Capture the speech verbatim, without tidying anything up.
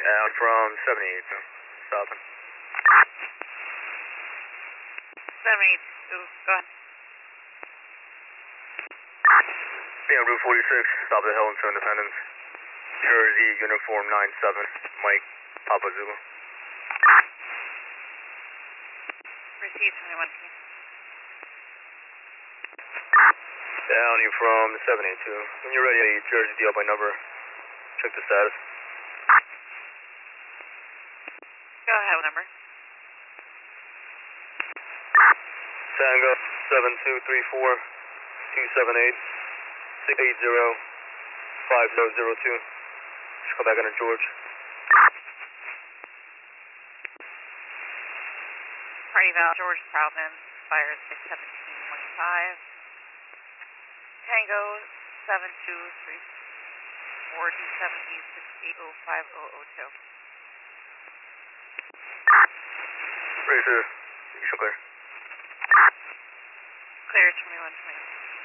Out from seventy-eight, so stopping. seventy-two, go ahead. Being on Route forty-six, stop at Hill into Independence. Jersey, uniform nine seven, Mike, Papa Zulu. Receive twenty-one P. Downey from seven eight two. When you're ready, Jersey D L by number. Check the status. Go ahead with number. Tango seven two three four two seven eight six eight zero five zero zero two. Just come back under George. Party Val, George Proudman, fire six seventeen twenty-five. Tango seven two three four two seven eight six eight zero five zero zero two. Racer, you should clear. Clear twenty-one twenty.